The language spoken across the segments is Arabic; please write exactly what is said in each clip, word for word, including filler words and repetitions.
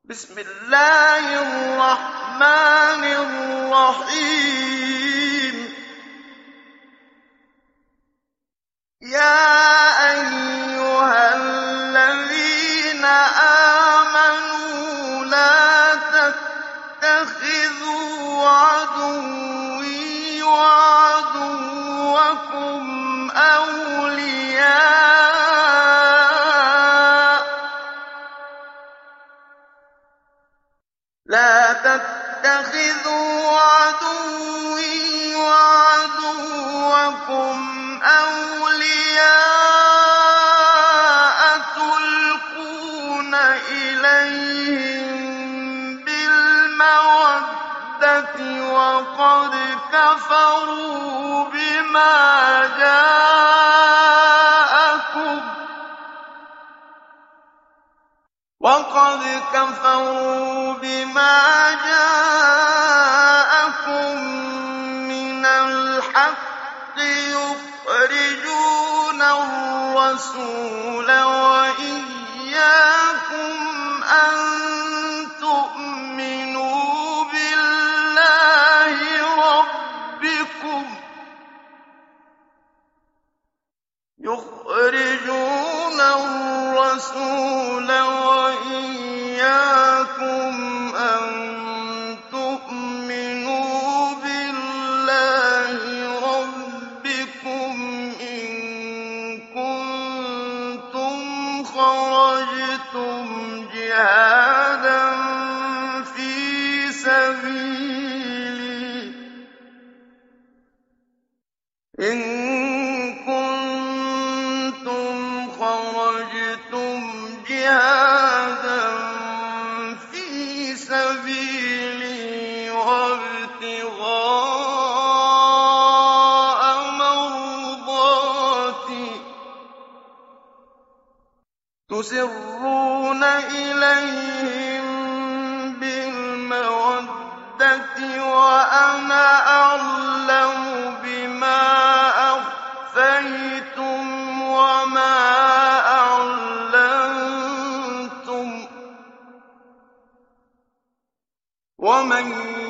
بسم الله الرحمن الرحيم يا أيها الذين آمنوا لا تتخذوا عدوي وعدوكم أولياء لا تتخذوا عدوي وعدوكم أولياء تلقون إليهم بالمودة وقد كفروا بما جاءكم وقد كفروا بما جاءكم من الحق يخرجون الرسول وإياكم أن تؤمنوا بالله ربكم يخرجون الرسول وإياكم أن تؤمنوا بالله ربكم إن كنتم خرجتم جهادا في سبيلي إن كنتم خرجتم جهادا في سبيلي وابتغاء مرضاتي تسرون إليهم بالمودة وأنا أعلم بما أخفيتم وما أعلنتم ومن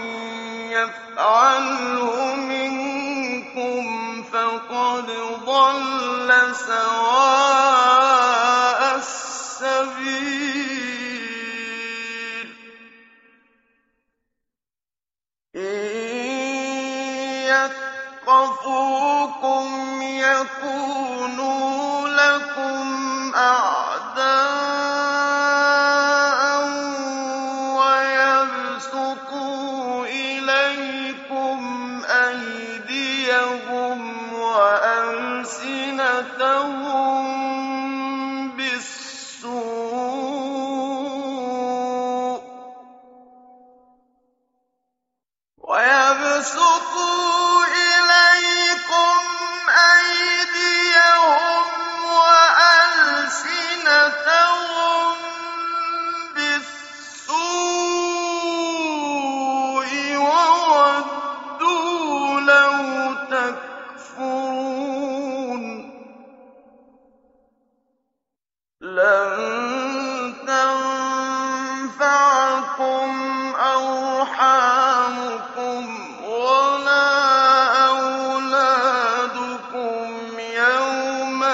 يفعله منكم فقد ضل سواء السبيل إن يثقفوكم يكونوا لكم أعداء ويبسطوا إليكم أيديهم وألسنتهم بالسوء ويبسطوا إليكم أيديهم وألسنتهم بالسوء وودوا لو تكفرون لن تنفعكم أرحامكم ولا أولادكم يوم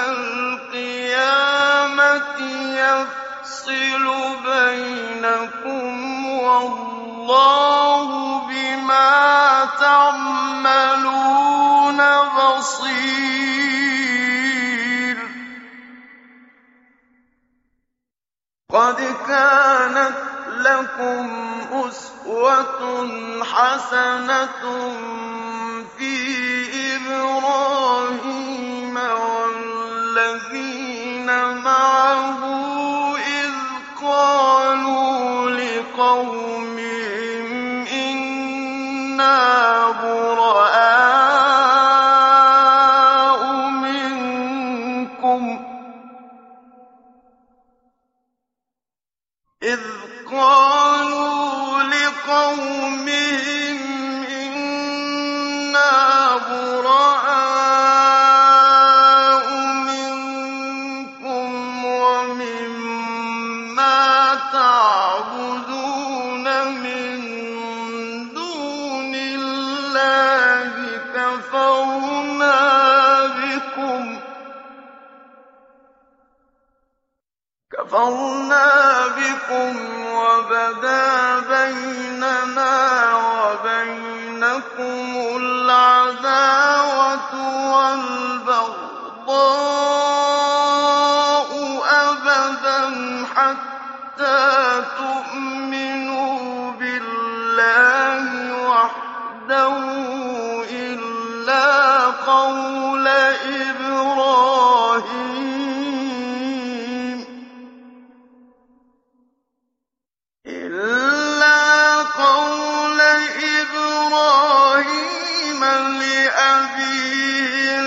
القيامة يفصل بينكم والله بما تعملون بصير قد كانت لكم أسوة حسنة في إبراهيم والذين معه إذ قالوا لقومهم إنا براء منكم إذ قالوا لقومهم إنا براء منكم ومما تعبدون كَفَرْنَا بِكُمْ وَبَدَا بَيْنَنَا وَبَيْنَكُمُ الْعَدَاوَةُ وَالْبَغْضَاءُ أَبَدًا حَتَّىٰ تُؤْمِنُوا بِاللَّهِ وَحْدَهُ إِلَّا قَوْلَ إِبْرَاهِيمَ إِلَّا قَوْلَ إِبْرَاهِيمَ لِأَبِيهِ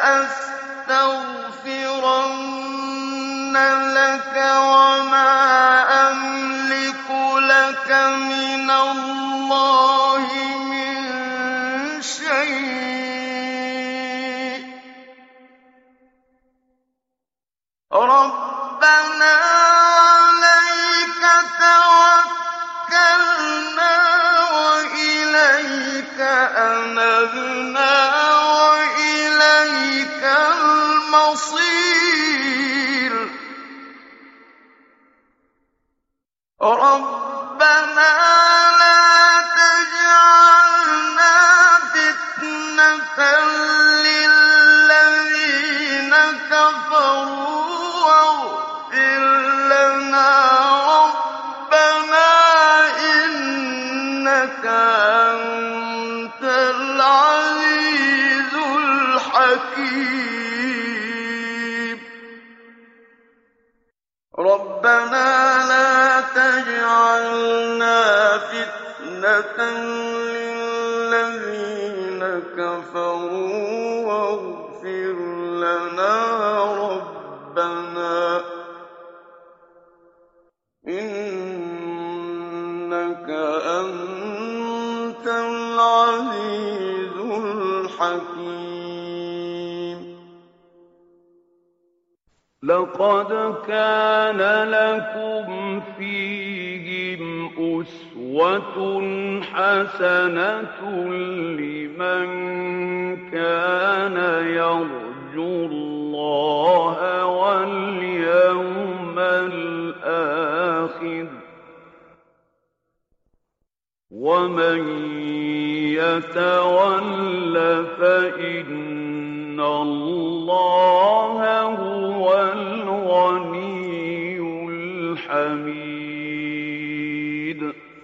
لَأَسْتَغْفِرَنَّ لَكَ وَمَا أَمْلِكُ لَكَ مِنَ اللَّهِ مِن شَيْءٍ رَبَّنَا عَلَيْكَ تَوَكَّلْنَا وَإِلَيْكَ أَنَبْنَا وَإِلَيْكَ الْمَصِيرُ رَبَّنَا لَا تَجْعَلْنَا فِتْنَةً لِّلَّذِينَ كَفَرُوا وَاغْفِرْ لَنَا رَبَّنَا إِنَّكَ أَنتَ الْعَزِيزُ الْحَكِيمُ رَبَّنَا لَا تَجْعَلْنَا فِتْنَةً لِّلَّذِينَ كَفَرُوا وَاغْفِرْ لَنَا رَبَّنَا إِنَّكَ أَنتَ الْعَزِيزُ الْحَكِيمُ لَقَدْ كَانَ لَكُمْ فِيهِمْ أُسْوَةٌ حَسَنَةٌ لِّمَن كَانَ يَرْجُو اللَّهَ وَالْيَوْمَ الْآخِرَ ۚ وَمَن يَتَوَلَّ فَإِنَّ اللَّهَ هُوَ الْغَنِيُّ الْحَمِيدُ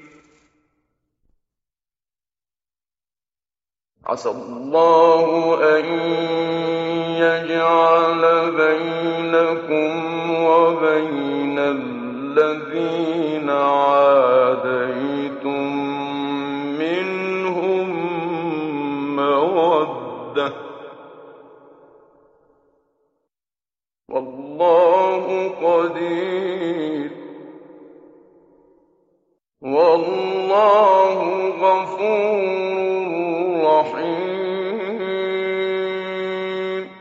عَسَى اللَّهُ أَن يَجْعَلَ بَيْنَكُمْ وَبَيْنَ الَّذِينَ عَادَيْتُم مِّنْهُم مَّوَدَّةً ۚ وَاللَّهُ قَدِيرٌ ۚ وَاللَّهُ غَفُورٌ رَّحِيمٌ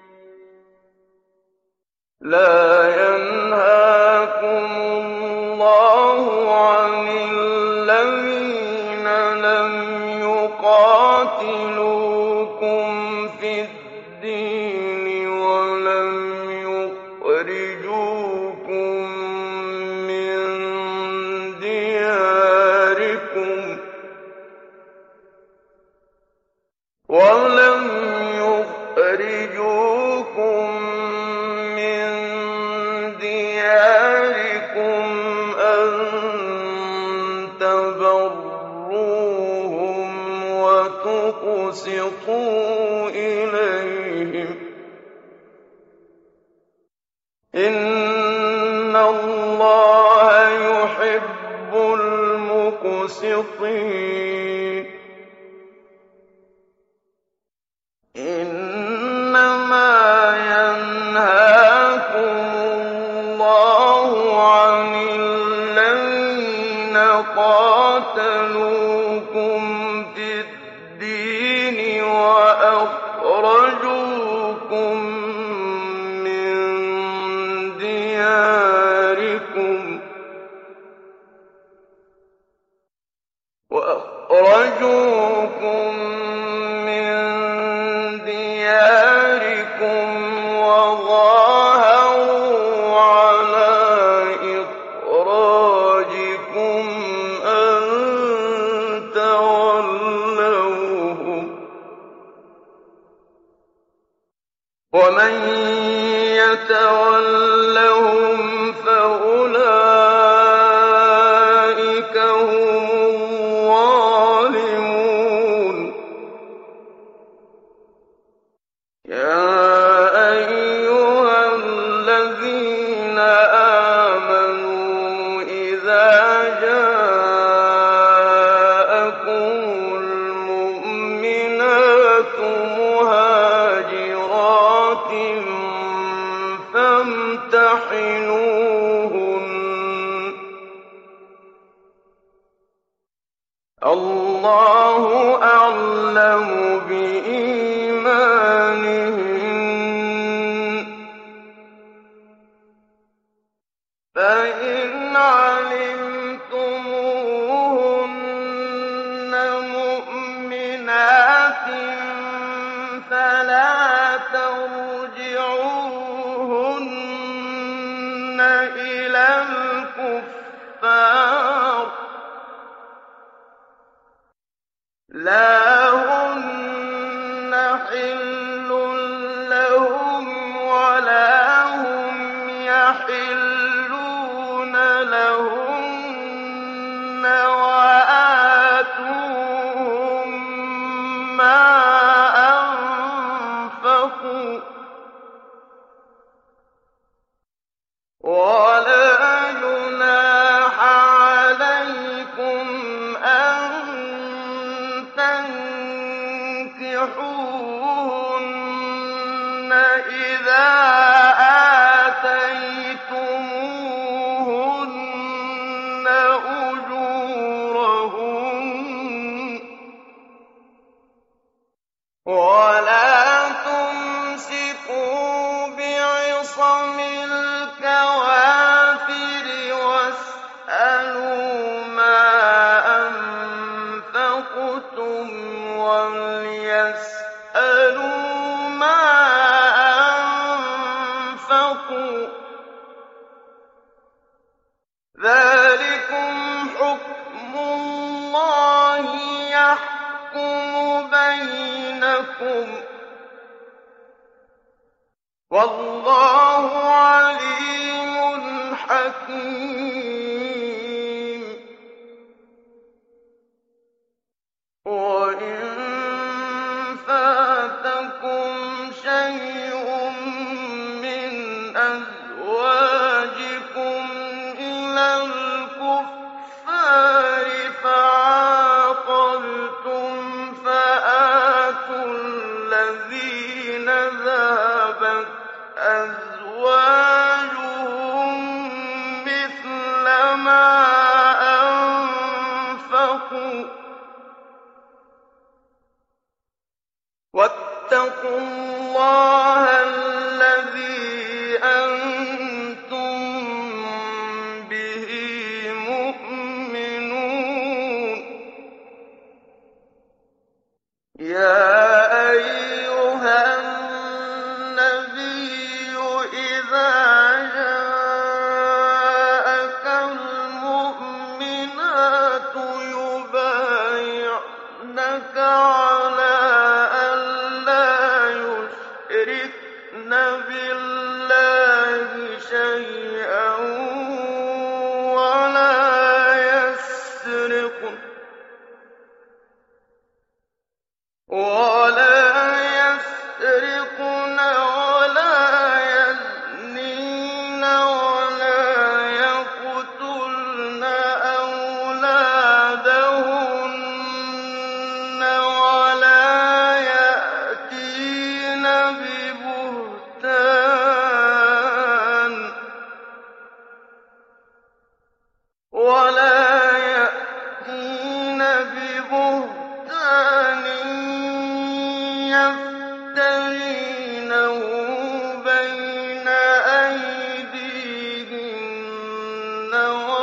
لَا يَنْهَاكُمُ اللَّهُ عَنِ الَّذِينَ لَمْ يُقَاتِلُوكُمْ فِي الدِّينِ وَلَمْ يُخْرِجُوكُم مِّن دِيَارِكُمْ وَلَمْ يُخْرِجُوكُم مِّن دِيَارِكُمْ أَن تَبَرُّوهُمْ وَتُقْسِطُوا إِلَيْهِمْ ۚ إِنَّ اللَّهَ يُحِبُّ الْمُقْسِطِينَ إِنَّمَا يَنْهَاكُمُ اللَّهُ عَنِ الَّذِينَ قَاتَلُوكُمْ فِي الدِّينِ وَأَخْرَجُوكُم مِّن دِيَارِكُمْ وَأَخْرَجُوكُم مِّن دِيَارِكُمْ وَظَاهَرُوا عَلَىٰ جاءكم المؤمنات مهاجرات فامتحنوهن الله أعلم بإيمانهن فإن علمتموهن مؤمنات فلا ترجعوهن إلى الكفار لا هن حل لهم ولا هم يحلون لهن وآتوهم ما أنفقوا ولا جناح عليكم أن تنكحوهن إذا آتيتموهن أجورهن ولا تمسكوا بعصم الكوافر واسألوا ما أنفقتم وليسألوا ما أنفقوا ذلكم حكم الله يحكم بينكم والله عليم حكيم وإن فاتكم شيء من أزواجكم إلى الكفار فعاقبتم فآتوا الذين ذهبت أزواجهم مثل ما أنفقوا واتقوا الله الذي أنتم به مؤمنون يا أيها النبي إذا جاءك المؤمنات يبايعنك على يشركن بالله شيئا ولا يسرقن ولا يسرقن ولا يزنين ولا يقتلن أولادهن ولا يأتين ببهتان ولا يأتين ببهتان يفترينه بين أيديهن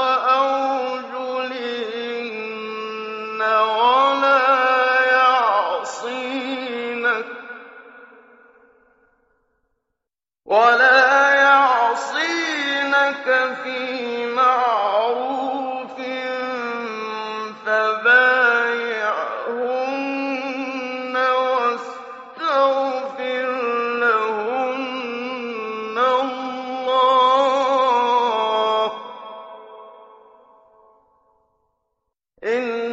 وأرجلهن ولا يعصينك ولا يعصينك في معروف فبايعهن واستغفر لهن الله إن